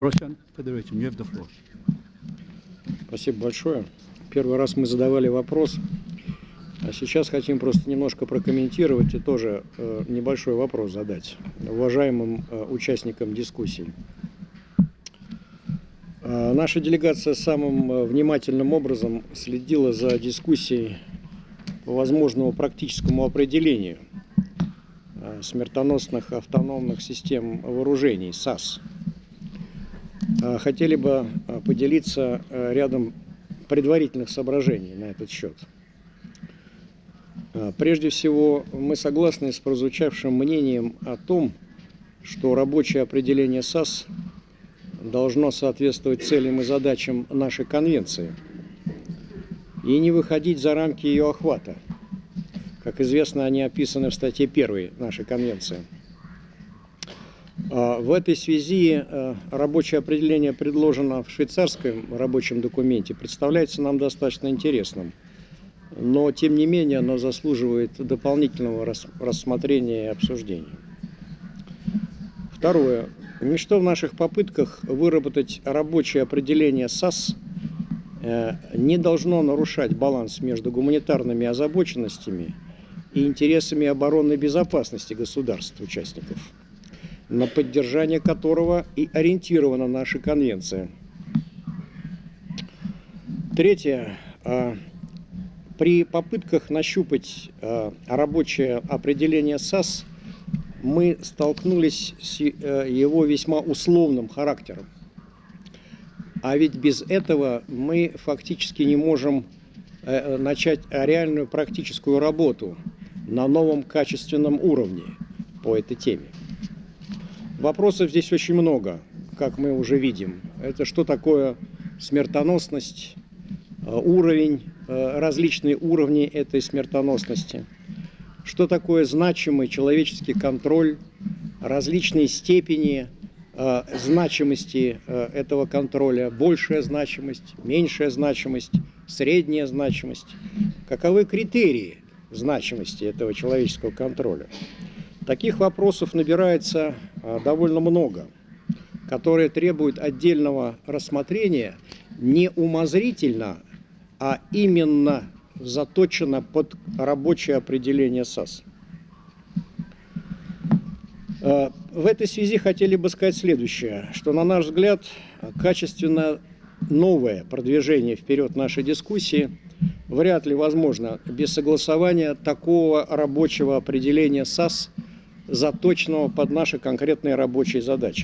Russian Federation, you have the floor. Спасибо большое. Первый раз мы задавали вопрос, а сейчас хотим просто немножко прокомментировать и тоже небольшой вопрос задать уважаемым участникам дискуссии. Наша делегация самым внимательным образом следила за дискуссией по возможному практическому определению смертоносных автономных систем вооружений, САС. Хотели бы поделиться рядом предварительных соображений на этот счет. Прежде всего, мы согласны с прозвучавшим мнением о том, что рабочее определение САС должно соответствовать целям и задачам нашей конвенции и не выходить за рамки ее охвата. Как известно, они описаны в статье 1 нашей конвенции. В этой связи рабочее определение, предложено в швейцарском рабочем документе, представляется нам достаточно интересным. Но, тем не менее, оно заслуживает дополнительного рассмотрения и обсуждения. Второе. Ничто в наших попытках выработать рабочее определение САС не должно нарушать баланс между гуманитарными озабоченностями и интересами оборонной безопасности государств-участников, на поддержание которого и ориентирована наша конвенция. Третье. При попытках нащупать рабочее определение САС мы столкнулись с его весьма условным характером. А ведь без этого мы фактически не можем начать реальную практическую работу на новом качественном уровне по этой теме. Вопросов здесь очень много, как мы уже видим. Это что такое смертоносность, уровень, различные уровни этой смертоносности, что такое значимый человеческий контроль, различные степени значимости этого контроля, большая значимость, меньшая значимость, средняя значимость, каковы критерии значимости этого человеческого контроля. Таких вопросов набирается довольно много, которые требуют отдельного рассмотрения не умозрительно, а именно заточено под рабочее определение САС. В этой связи хотели бы сказать следующее, что, на наш взгляд, качественно новое продвижение вперед нашей дискуссии вряд ли возможно без согласования такого рабочего определения САС, заточенного под наши конкретные рабочие задачи.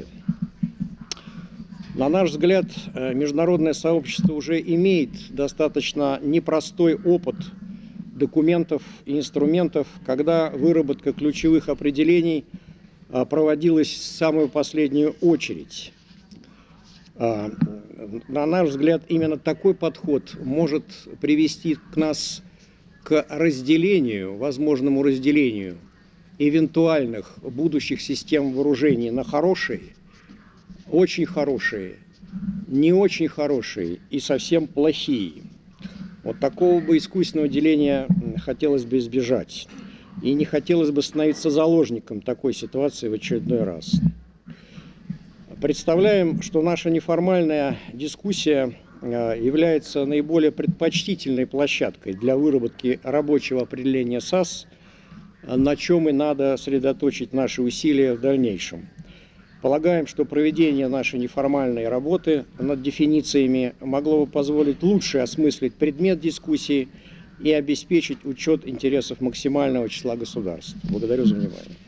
На наш взгляд, международное сообщество уже имеет достаточно непростой опыт документов и инструментов, когда выработка ключевых определений проводилась в самую последнюю очередь. На наш взгляд, именно такой подход может привести нас к разделению, возможному разделению эвентуальных будущих систем вооружений на хорошие, очень хорошие, не очень хорошие и совсем плохие. Вот такого бы искусственного деления хотелось бы избежать. И не хотелось бы становиться заложником такой ситуации в очередной раз. Представляем, что наша неформальная дискуссия является наиболее предпочтительной площадкой для выработки рабочего определения САС, на чем и надо сосредоточить наши усилия в дальнейшем. Полагаем, что проведение нашей неформальной работы над дефинициями могло бы позволить лучше осмыслить предмет дискуссии и обеспечить учет интересов максимального числа государств. Благодарю за внимание.